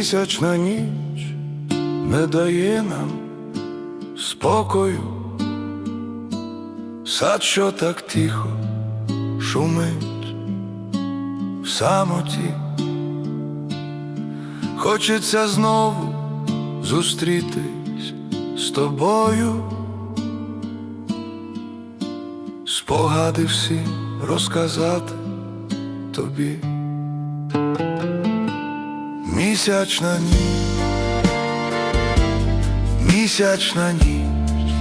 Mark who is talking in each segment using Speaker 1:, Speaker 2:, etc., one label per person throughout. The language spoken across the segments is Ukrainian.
Speaker 1: Місячна ніч не дає нам спокою, сад, що так тихо шумить в самоті. Хочеться знову зустрітись з тобою, спогади всі розказати тобі. Місячна ніч, місячна ніч,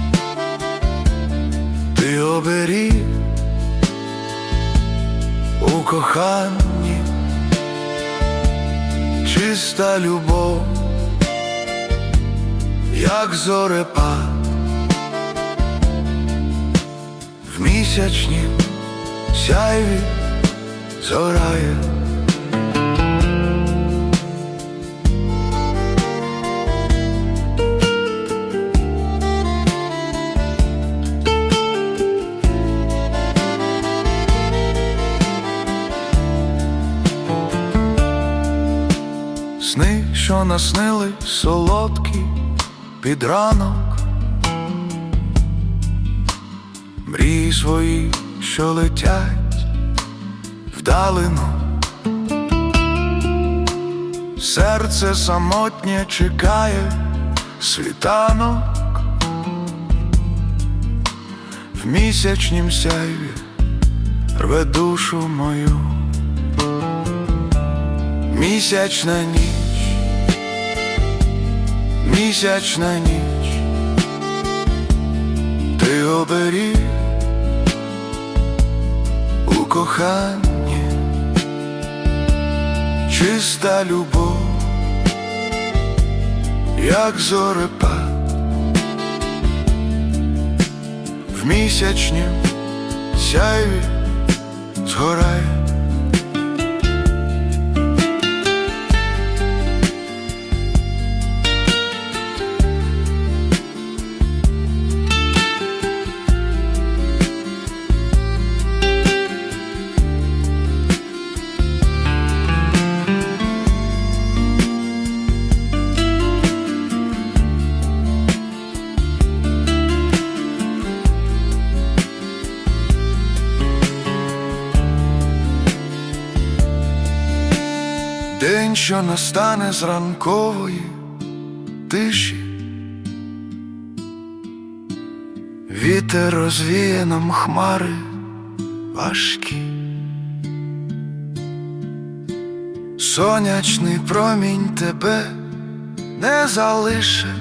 Speaker 1: ти оберіг у коханні, чиста любов, як зорепад в місячнім сяйві зоряє. Сни, що наснили солодкі під ранок, мрії свої, що летять вдалину. Серце самотнє чекає світанок в місячнім сяйві рве душу мою. Місячна ніч, місячна ніч, ти оберіг у коханні, чиста любов, як зорепад в місячнім сяйві згорає. День, що настане з ранкової тиші, вітер розвіє нам хмари важкі, сонячний промінь тебе не залише,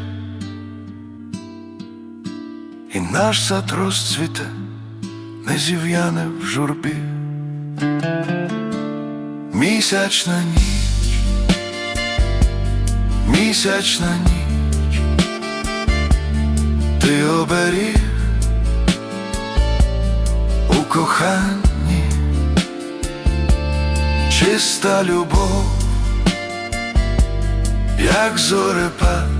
Speaker 1: і наш сад розцвіте, не зів'яне в журбі. Місячна ніч, місячна ніч, ти оберіг у коханні, чиста любов, як зорепад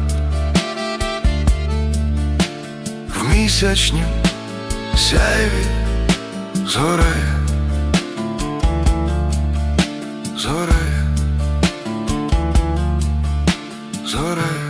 Speaker 1: в місячнім сяйві згорає. Згорає, згорає.